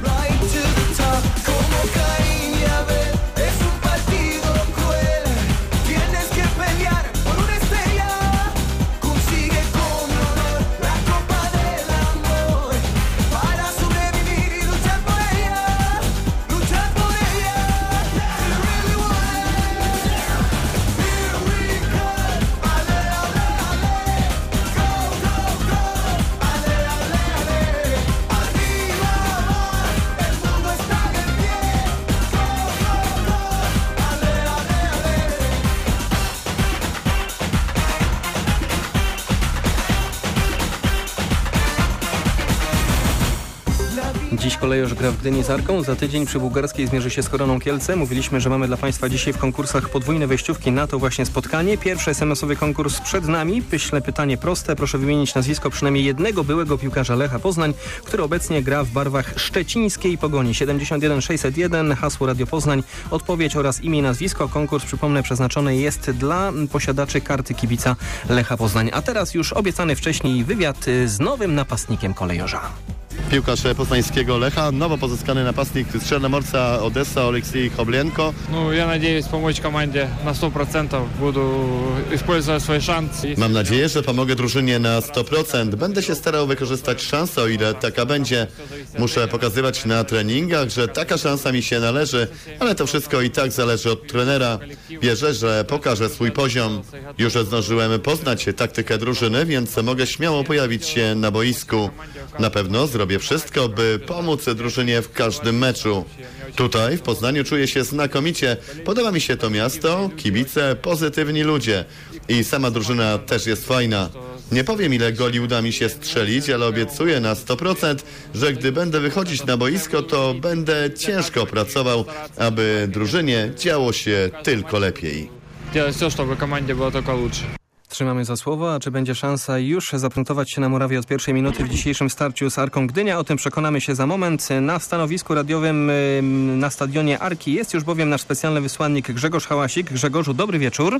Dziś Kolejorz gra w Gdyni z Arką, za tydzień przy Bułgarskiej zmierzy się z Koroną Kielce. Mówiliśmy, że mamy dla Państwa dzisiaj w konkursach podwójne wejściówki na to właśnie spotkanie. Pierwszy SMS-owy konkurs przed nami. Myślę, pytanie proste. Proszę wymienić nazwisko przynajmniej jednego byłego piłkarza Lecha Poznań, który obecnie gra w barwach szczecińskiej Pogoni. 71 601, hasło Radio Poznań, odpowiedź oraz imię i nazwisko. Konkurs, przypomnę, przeznaczony jest dla posiadaczy karty kibica Lecha Poznań. A teraz już obiecany wcześniej wywiad z nowym napastnikiem Kolejorza. Piłkarz poznańskiego Lecha, nowo pozyskany napastnik z Czarnomorca Odessa, Oleksiej Хобленко. Ну, я надеюсь помочь команде на 100%. Буду использовать свои шансы. Mam nadzieję, że pomogę drużynie na 100%. Będę się starał wykorzystać szansę, o ile taka będzie. Muszę pokazywać na treningach, że taka szansa mi się należy, ale to wszystko i tak zależy od trenera. Wierzę, że pokażę swój poziom. Już zdążyłem poznać taktykę drużyny, więc mogę śmiało pojawić się na boisku. Na pewno zrobię wszystko, by pomóc drużynie w każdym meczu. Tutaj w Poznaniu czuję się znakomicie. Podoba mi się to miasto, kibice, pozytywni ludzie. I sama drużyna też jest fajna. Nie powiem, ile goli uda mi się strzelić, ale obiecuję na 100%, że gdy będę wychodzić na boisko, to będę ciężko pracował, aby drużynie działo się tylko lepiej. Делать все, чтобы команде было только лучше. Trzymamy za słowo, a czy będzie szansa już zaprezentować się na murawie od pierwszej minuty w dzisiejszym starciu z Arką Gdynia? O tym przekonamy się za moment. Na stanowisku radiowym na stadionie Arki jest już bowiem nasz specjalny wysłannik Grzegorz Hałasik. Grzegorzu, dobry wieczór.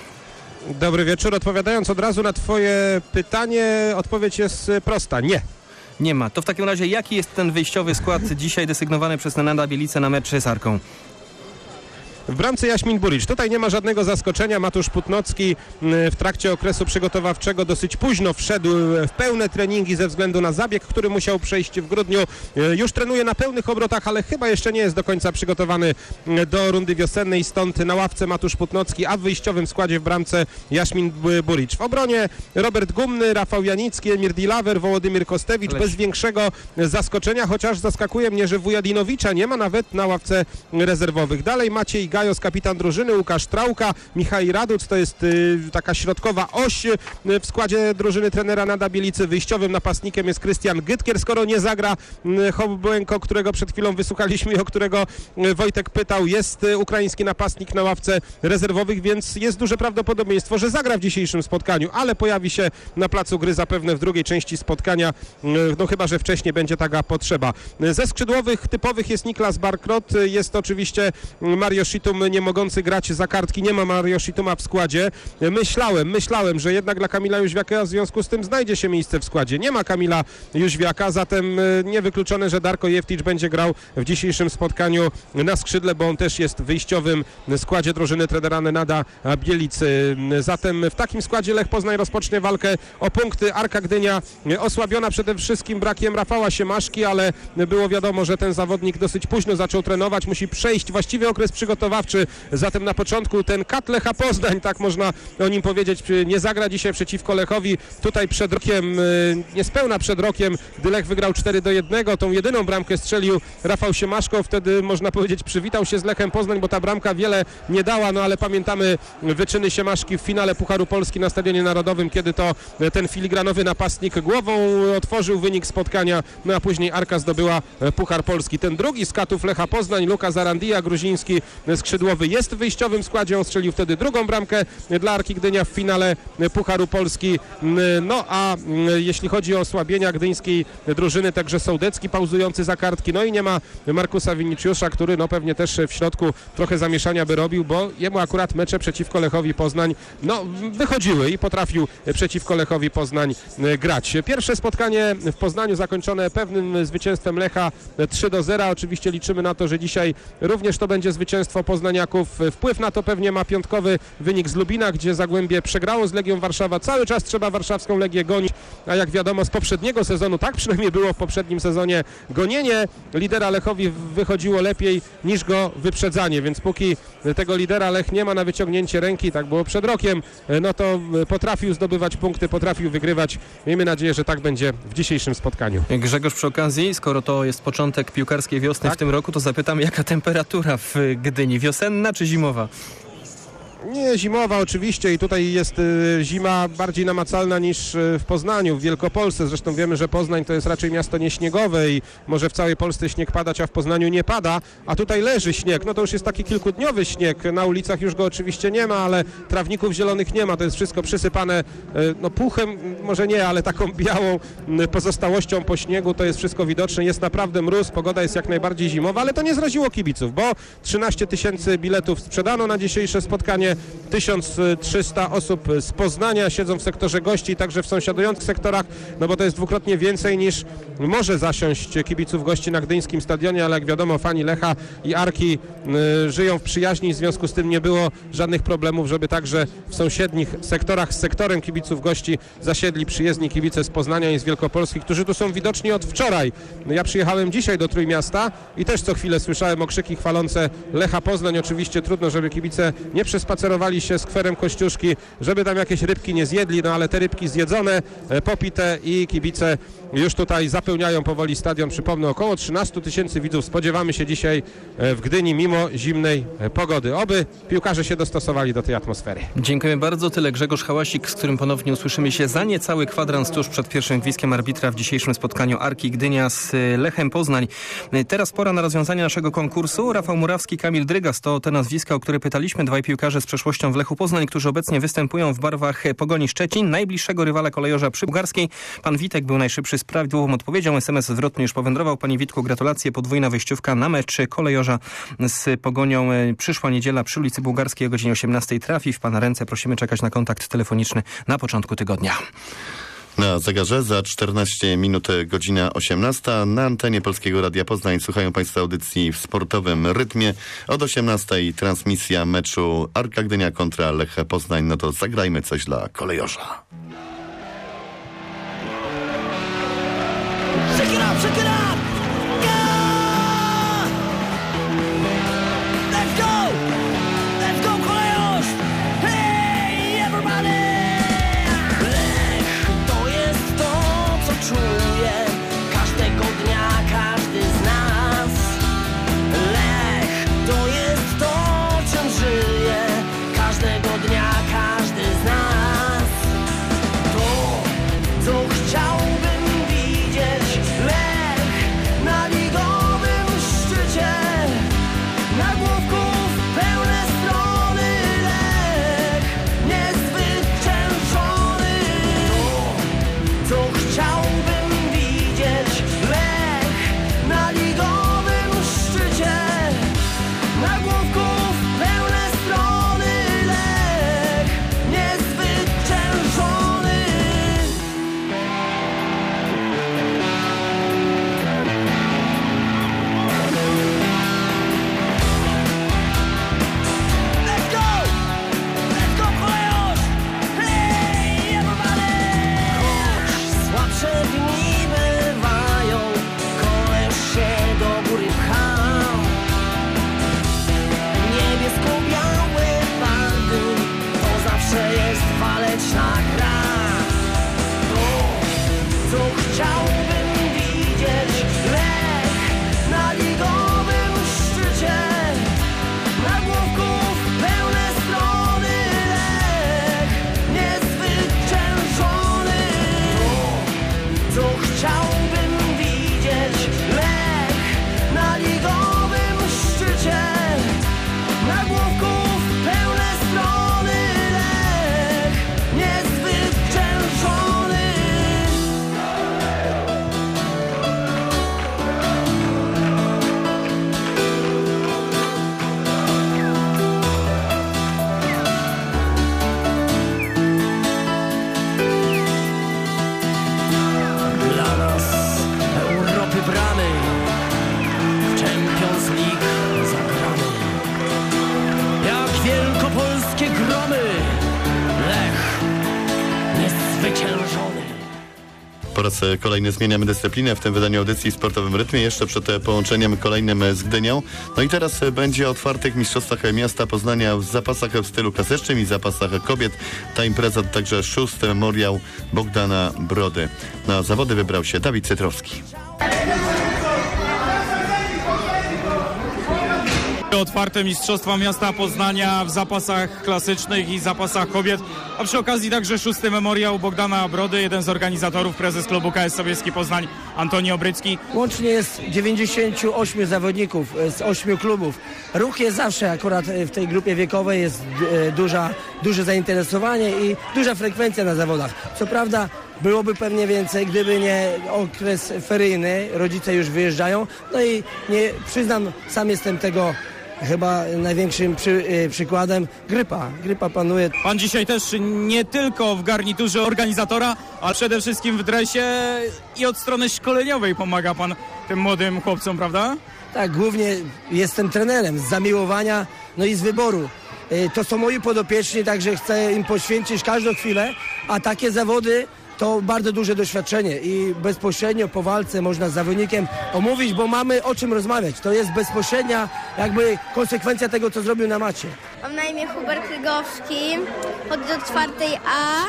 Dobry wieczór. Odpowiadając od razu na twoje pytanie, odpowiedź jest prosta. Nie. Nie ma. To w takim razie jaki jest ten wyjściowy skład dzisiaj desygnowany przez Nenada Bielicę na mecz z Arką? W bramce Jaśmin Burić. Tutaj nie ma żadnego zaskoczenia. Matusz Putnocki w trakcie okresu przygotowawczego dosyć późno wszedł w pełne treningi ze względu na zabieg, który musiał przejść w grudniu. Już trenuje na pełnych obrotach, ale chyba jeszcze nie jest do końca przygotowany do rundy wiosennej. Stąd na ławce Matusz Putnocki, a w wyjściowym składzie w bramce Jaśmin Burić. W obronie Robert Gumny, Rafał Janicki, Emir Dilawer, Wołodymyr Kostewicz. Bez większego zaskoczenia, chociaż zaskakuje mnie, że Wujadinowicza nie ma nawet na ławce rezerwowych. Dalej Maciej Gajos, kapitan drużyny, Łukasz Trauka, Michał Raduc, to jest taka środkowa oś w składzie drużyny trenera Nada Bielicy. Wyjściowym napastnikiem jest Krystian Gytkier, skoro nie zagra Hobłęko, którego przed chwilą wysłuchaliśmy i o którego Wojtek pytał. Jest ukraiński napastnik na ławce rezerwowych, więc jest duże prawdopodobieństwo, że zagra w dzisiejszym spotkaniu, ale pojawi się na placu gry zapewne w drugiej części spotkania, no chyba że wcześniej będzie taka potrzeba. Ze skrzydłowych typowych jest Niklas Barkrot, jest oczywiście Mario Szitum nie mogący grać za kartki. Nie ma Mario Szituma w składzie. Myślałem, że jednak dla Kamila Jóźwiaka w związku z tym znajdzie się miejsce w składzie. Nie ma Kamila Jóźwiaka, zatem niewykluczone, że Darko Jewticz będzie grał w dzisiejszym spotkaniu na skrzydle, bo on też jest w wyjściowym składzie drużyny trenera Nenada Bielicy. Zatem w takim składzie Lech Poznań rozpocznie walkę o punkty. Arka Gdynia osłabiona przede wszystkim brakiem Rafała Siemaszki, ale było wiadomo, że ten zawodnik dosyć późno zaczął trenować. Musi przejść właściwy okres przygotowania przygotowawczy. Zatem na początku ten kat Lecha Poznań, tak można o nim powiedzieć, nie zagra dzisiaj przeciwko Lechowi. Tutaj przed rokiem, niespełna przed rokiem, gdy Lech wygrał 4-1, tą jedyną bramkę strzelił Rafał Siemaszko. Wtedy można powiedzieć przywitał się z Lechem Poznań, bo ta bramka wiele nie dała, no ale pamiętamy wyczyny Siemaszki w finale Pucharu Polski na Stadionie Narodowym, kiedy to ten filigranowy napastnik głową otworzył wynik spotkania, no a później Arka zdobyła Puchar Polski. Ten drugi z katów Lecha Poznań, Luka Zarandia, gruziński skrzydłowy, jest w wyjściowym składzie, on strzelił wtedy drugą bramkę dla Arki Gdynia w finale Pucharu Polski. No a jeśli chodzi o osłabienia gdyńskiej drużyny, także Sołdecki pauzujący za kartki, no i nie ma Markusa Winiciusza, który no pewnie też w środku trochę zamieszania by robił, bo jemu akurat mecze przeciwko Lechowi Poznań no wychodziły i potrafił przeciwko Lechowi Poznań grać. Pierwsze spotkanie w Poznaniu zakończone pewnym zwycięstwem Lecha 3-0. Oczywiście liczymy na to, że dzisiaj również to będzie zwycięstwo poznaniaków. Wpływ na to pewnie ma piątkowy wynik z Lubina, gdzie Zagłębie przegrało z Legią Warszawa. Cały czas trzeba warszawską Legię gonić, a jak wiadomo z poprzedniego sezonu, tak przynajmniej było w poprzednim sezonie, gonienie lidera Lechowi wychodziło lepiej niż go wyprzedzanie, więc póki tego lidera Lech nie ma na wyciągnięcie ręki, tak było przed rokiem, no to potrafił zdobywać punkty, potrafił wygrywać. Miejmy nadzieję, że tak będzie w dzisiejszym spotkaniu. Grzegorz, przy okazji, skoro to jest początek piłkarskiej wiosny w tym roku, to zapytam, jaka temperatura w Gdyni? Wiosenna czy zimowa? Nie, zimowa oczywiście i tutaj jest zima bardziej namacalna niż w Poznaniu, w Wielkopolsce. Zresztą wiemy, że Poznań to jest raczej miasto nieśniegowe i może w całej Polsce śnieg padać, a w Poznaniu nie pada, a tutaj leży śnieg. No to już jest taki kilkudniowy śnieg. Na ulicach już go oczywiście nie ma, ale trawników zielonych nie ma. To jest wszystko przysypane no puchem, może nie, ale taką białą pozostałością po śniegu. To jest wszystko widoczne. Jest naprawdę mróz, pogoda jest jak najbardziej zimowa, ale to nie zraziło kibiców, bo 13 000 biletów sprzedano na dzisiejsze spotkanie. 1300 osób z Poznania siedzą w sektorze gości i także w sąsiadujących sektorach, no bo to jest dwukrotnie więcej niż może zasiąść kibiców gości na gdyńskim stadionie, ale jak wiadomo fani Lecha i Arki żyją w przyjaźni, w związku z tym nie było żadnych problemów, żeby także w sąsiednich sektorach z sektorem kibiców gości zasiedli przyjezdni kibice z Poznania i z Wielkopolski, którzy tu są widoczni od wczoraj. Ja przyjechałem dzisiaj do Trójmiasta i też co chwilę słyszałem okrzyki chwalące Lecha Poznań. Oczywiście trudno, żeby kibice nie przespacerowali się skwerem Kościuszki, żeby tam jakieś rybki nie zjedli, no ale te rybki zjedzone, popite i kibice już tutaj zapełniają powoli stadion. Przypomnę, około 13 000 widzów spodziewamy się dzisiaj w Gdyni mimo zimnej pogody. Oby piłkarze się dostosowali do tej atmosfery. Dziękuję bardzo. Tyle Grzegorz Hałasik, z którym ponownie usłyszymy się za niecały kwadrans tuż przed pierwszym gwizdkiem arbitra w dzisiejszym spotkaniu Arki Gdynia z Lechem Poznań. Teraz pora na rozwiązanie naszego konkursu. Rafał Murawski, Kamil Drygas to te nazwiska, o które pytaliśmy. Dwaj piłkarze z przeszłością w Lechu Poznań, którzy obecnie występują w barwach Pogoni Szczecin, najbliższego rywala kolejorza przy Bułgarskiej. Pan Witek był najszybszy z prawidłową odpowiedzią. SMS zwrotny już powędrował. Panie Witku, gratulacje. Podwójna wyjściówka na mecz kolejorza z Pogonią. Przyszła niedziela przy ulicy Bułgarskiej o godzinie 18 trafi w Pana ręce. Prosimy czekać na kontakt telefoniczny na początku tygodnia. Na zegarze za 14 minut godzina 18. Na antenie Polskiego Radia Poznań słuchają Państwo audycji w sportowym rytmie. Od 18 transmisja meczu Arka Gdynia kontra Lech Poznań. No to zagrajmy coś dla kolejorza. Check it out, check it out! Let's go! Let's go, kolejorz! Hey, everybody! Lech to jest to, co czuję każdego dnia, każdy z nas. Lech to jest to, czym żyje każdego dnia, każdy z nas. To, co chciałbym widzieć, Lech raz kolejny zmieniamy dyscyplinę w tym wydaniu audycji Sportowym Rytmie, jeszcze przed połączeniem kolejnym z Gdynią. No i teraz będzie o otwartych mistrzostwach miasta Poznania w zapasach w stylu klasycznym i zapasach kobiet. Ta impreza to także 6. memoriał Bogdana Brody. Na zawody wybrał się Dawid Cytrowski. Otwarte mistrzostwa miasta Poznania w zapasach klasycznych i zapasach kobiet, a przy okazji także 6. memoriał Bogdana Brody, jeden z organizatorów, prezes klubu KS Sobieski Poznań Antoni Obrycki. Łącznie jest 98 zawodników z 8 klubów. Ruch jest zawsze, akurat w tej grupie wiekowej jest duże zainteresowanie i duża frekwencja na zawodach. Co prawda byłoby pewnie więcej, gdyby nie okres feryjny, rodzice już wyjeżdżają, no i nie przyznam, sam jestem tego chyba największym przykładem. Grypa panuje. Pan dzisiaj też nie tylko w garniturze organizatora, ale przede wszystkim w dresie i od strony szkoleniowej pomaga pan tym młodym chłopcom, prawda? Tak, głównie jestem trenerem z zamiłowania, no i z wyboru. To są moi podopieczni, także chcę im poświęcić każdą chwilę, a takie zawody to bardzo duże doświadczenie i bezpośrednio po walce można z zawodnikiem omówić, bo mamy o czym rozmawiać. To jest bezpośrednia jakby konsekwencja tego, co zrobił na macie. Mam na imię Hubert Krygowski, chodzę do 4A,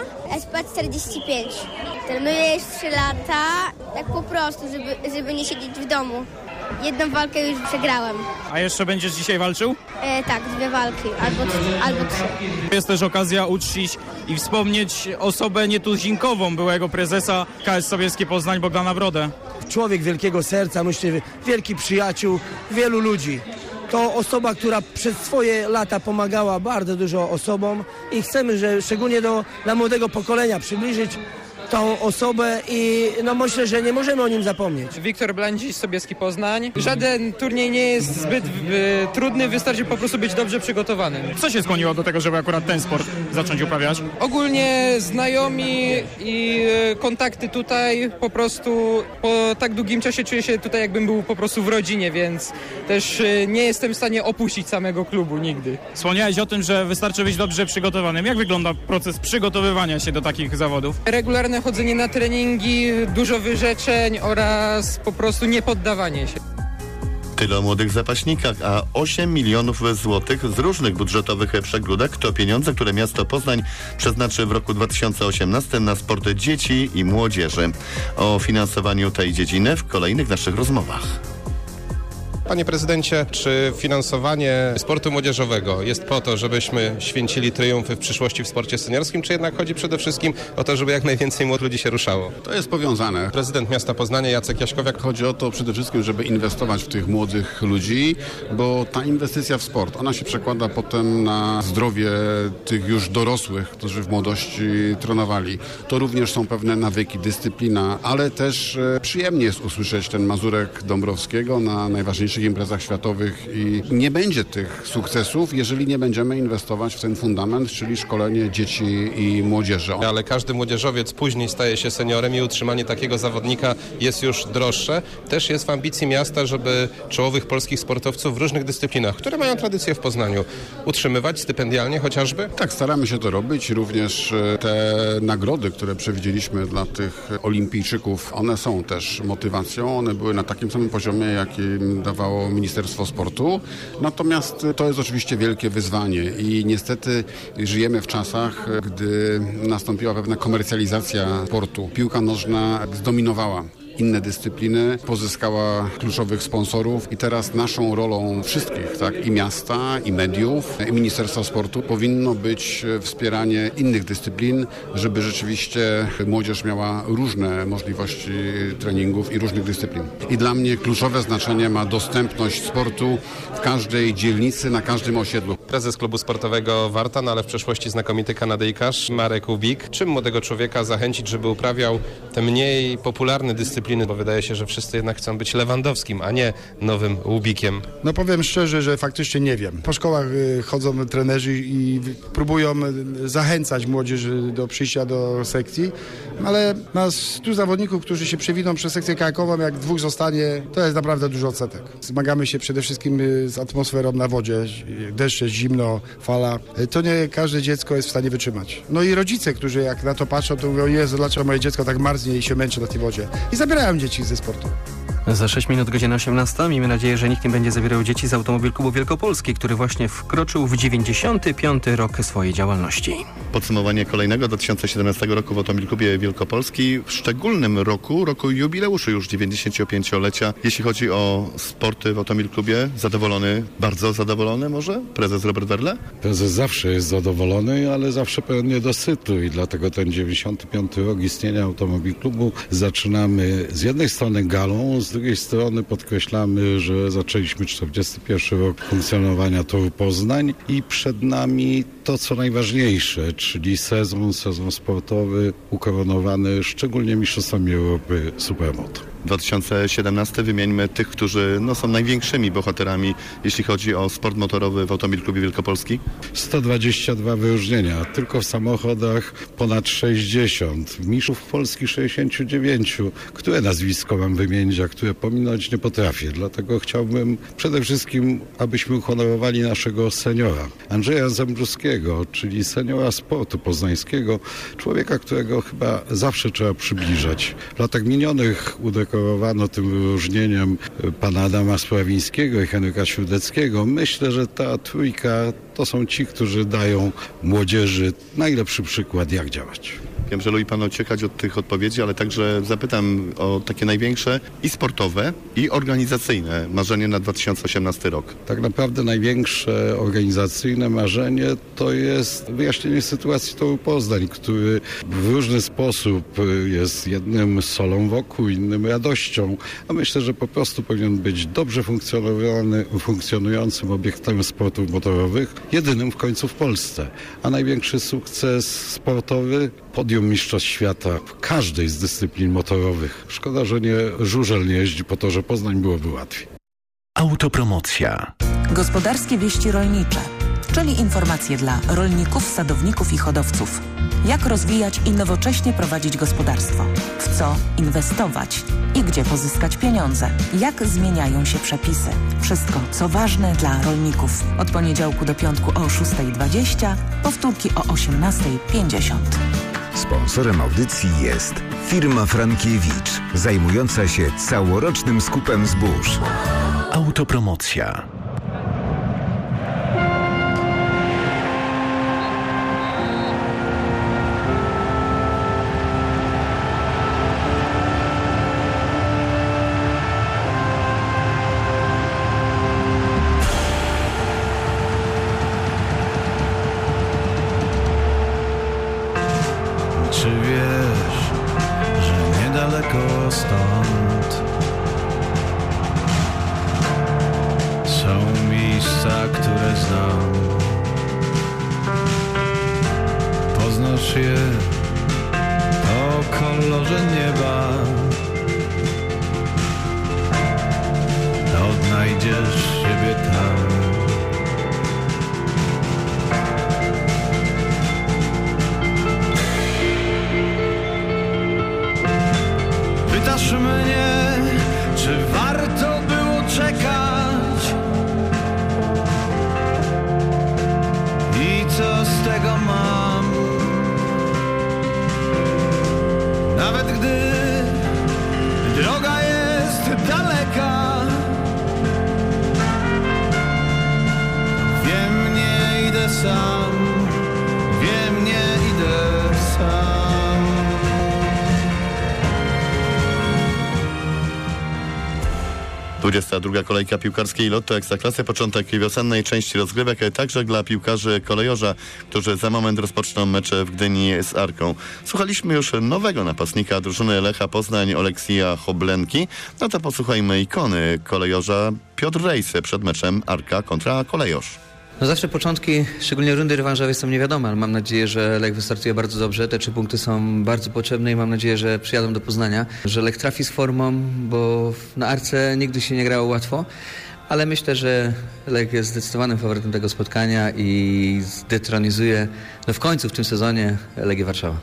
SP45. Trenuję już 3 lata, tak po prostu, żeby nie siedzieć w domu. Jedną walkę już przegrałem. A jeszcze będziesz dzisiaj walczył? Tak, 2 walki, albo 3. Jest też okazja uczcić i wspomnieć osobę nietuzinkową byłego prezesa KS Sobieski Poznań Bogdana Brodę. Człowiek wielkiego serca, myślę, wielki przyjaciół, wielu ludzi. To osoba, która przez swoje lata pomagała bardzo dużo osobom i chcemy, że szczególnie dla młodego pokolenia przybliżyć tą osobę i no myślę, że nie możemy o nim zapomnieć. Wiktor Blandziś, Sobieski Poznań. Żaden turniej nie jest zbyt trudny, wystarczy po prostu być dobrze przygotowanym. Co się skłoniło do tego, żeby akurat ten sport zacząć uprawiać? Ogólnie znajomi i kontakty tutaj, po prostu po tak długim czasie czuję się tutaj, jakbym był po prostu w rodzinie, więc też nie jestem w stanie opuścić samego klubu nigdy. Wspomniałeś o tym, że wystarczy być dobrze przygotowanym. Jak wygląda proces przygotowywania się do takich zawodów? Regularne chodzenie na treningi, dużo wyrzeczeń oraz po prostu niepoddawanie się. Tyle o młodych zapaśnikach, a 8 milionów złotych z różnych budżetowych przegródek to pieniądze, które miasto Poznań przeznaczy w roku 2018 na sport dzieci i młodzieży. O finansowaniu tej dziedziny w kolejnych naszych rozmowach. Panie prezydencie, czy finansowanie sportu młodzieżowego jest po to, żebyśmy święcili triumfy w przyszłości w sporcie seniorskim, czy jednak chodzi przede wszystkim o to, żeby jak najwięcej młodych ludzi się ruszało? To jest powiązane. Prezydent miasta Poznania Jacek Jaśkowiak. Chodzi o to przede wszystkim, żeby inwestować w tych młodych ludzi, bo ta inwestycja w sport, ona się przekłada potem na zdrowie tych już dorosłych, którzy w młodości trenowali. To również są pewne nawyki, dyscyplina, ale też przyjemnie jest usłyszeć ten mazurek Dąbrowskiego na najważniejszych imprezach światowych i nie będzie tych sukcesów, jeżeli nie będziemy inwestować w ten fundament, czyli szkolenie dzieci i młodzieży. Ale każdy młodzieżowiec później staje się seniorem i utrzymanie takiego zawodnika jest już droższe. Też jest w ambicji miasta, żeby czołowych polskich sportowców w różnych dyscyplinach, które mają tradycję w Poznaniu, utrzymywać stypendialnie chociażby? Tak, staramy się to robić. Również te nagrody, które przewidzieliśmy dla tych olimpijczyków, one są też motywacją. One były na takim samym poziomie, jakim dawało Ministerstwo Sportu. Natomiast to jest oczywiście wielkie wyzwanie i niestety żyjemy w czasach, gdy nastąpiła pewna komercjalizacja sportu. Piłka nożna zdominowała inne dyscypliny, pozyskała kluczowych sponsorów i teraz naszą rolą wszystkich, tak, i miasta, i mediów, i Ministerstwa Sportu powinno być wspieranie innych dyscyplin, żeby rzeczywiście młodzież miała różne możliwości treningów i różnych dyscyplin. I dla mnie kluczowe znaczenie ma dostępność sportu w każdej dzielnicy, na każdym osiedlu. Prezes klubu sportowego Warta, no ale w przeszłości znakomity Kanadyjkarz Marek Łubik. Czym młodego człowieka zachęcić, żeby uprawiał te mniej popularne dyscypliny, bo wydaje się, że wszyscy jednak chcą być Lewandowskim, a nie nowym Łubikiem? No powiem szczerze, że faktycznie nie wiem. Po szkołach chodzą trenerzy i próbują zachęcać młodzież do przyjścia do sekcji, ale nas 100 zawodników, którzy się przewiną przez sekcję kajakową, jak 2 zostanie, to jest naprawdę dużo odsetek. Zmagamy się przede wszystkim z atmosferą na wodzie, deszcz jest zimno, fala. To nie każde dziecko jest w stanie wytrzymać. No i rodzice, którzy jak na to patrzą, to mówią, Jezu, dlaczego moje dziecko tak marznie i się męczy na tej wodzie. I zabierają dzieci ze sportu. Za 6 minut, godzina 18. Miejmy nadzieję, że nikt nie będzie zabierał dzieci z Automobil Klubu Wielkopolski, który właśnie wkroczył w 95. rok swojej działalności. Podsumowanie kolejnego 2017 roku w Automobil Klubie Wielkopolski w szczególnym roku jubileuszu już 95-lecia. Jeśli chodzi o sporty w Automobil Klubie, zadowolony, bardzo zadowolony może prezes Robert Werle? Prezes zawsze jest zadowolony, ale zawsze pełen niedosytu i dlatego ten 95. rok istnienia Automobil Klubu zaczynamy z jednej strony galą, z drugiej strony podkreślamy, że zaczęliśmy 41 rok funkcjonowania Toru Poznań i przed nami to, co najważniejsze, czyli sezon sportowy ukoronowany szczególnie Mistrzostwami Europy Supermoto. 2017 wymieńmy tych, którzy są największymi bohaterami, jeśli chodzi o sport motorowy w Automobil Klubie Wielkopolski. 122 wyróżnienia, tylko w samochodach ponad 60, mistrzów Polski 69. Które nazwisko mam wymienić, a które pominąć nie potrafię. Dlatego chciałbym przede wszystkim, abyśmy uhonorowali naszego seniora, Andrzeja Zembrowskiego, czyli seniora sportu poznańskiego, człowieka, którego chyba zawsze trzeba przybliżać. W latach minionych udekorowano tym wyróżnieniem pana Adama Sprawińskiego i Henryka Śródeckiego. Myślę, że ta trójka to są ci, którzy dają młodzieży najlepszy przykład, jak działać. Wiem, że lubi pan uciekać od tych odpowiedzi, ale także zapytam o takie największe i sportowe, i organizacyjne marzenie na 2018 rok. Tak naprawdę największe organizacyjne marzenie to jest wyjaśnienie sytuacji Toru Poznań, który w różny sposób jest jednym solą wokół, innym radością, a myślę, że po prostu powinien być dobrze funkcjonującym obiektem sportów motorowych, jedynym w końcu w Polsce. A największy sukces sportowy podium mistrzostw świata w każdej z dyscyplin motorowych. Szkoda, że żużel nie jeździ po to, że Poznań byłoby łatwiej. Autopromocja. Gospodarskie wieści rolnicze, czyli informacje dla rolników, sadowników i hodowców. Jak rozwijać i nowocześnie prowadzić gospodarstwo? W co inwestować? I gdzie pozyskać pieniądze? Jak zmieniają się przepisy? Wszystko, co ważne dla rolników. Od poniedziałku do piątku o 6:20, powtórki o 18:50. Sponsorem audycji jest firma Frankiewicz, zajmująca się całorocznym skupem zbóż. Autopromocja. Czy wiesz, że niedaleko stąd są miejsca, które znam? Poznasz je po kolorze nieba. Odnajdziesz siebie tam. Pytasz mnie, czy warto było czekać? I co z tego mam? Nawet gdy droga jest daleka, wiem, nie idę sam. Wiem, nie idę sam. 22. kolejka piłkarskiej Lotto Ekstraklasy, początek wiosennej części rozgrywek, także dla piłkarzy kolejorza, którzy za moment rozpoczną mecze w Gdyni z Arką. Słuchaliśmy już nowego napastnika drużyny Lecha Poznań, Oleksija Hoblenki. No to posłuchajmy ikony kolejorza, Piotr Rejsy przed meczem Arka kontra Kolejorz. No zawsze początki, szczególnie rundy rewanżowej, są niewiadome, ale mam nadzieję, że Lech wystartuje bardzo dobrze. Te 3 punkty są bardzo potrzebne i mam nadzieję, że przyjadą do Poznania, że Lech trafi z formą, bo na Arce nigdy się nie grało łatwo, ale myślę, że Lech jest zdecydowanym faworytem tego spotkania i zdetronizuje w końcu w tym sezonie Legię Warszawa.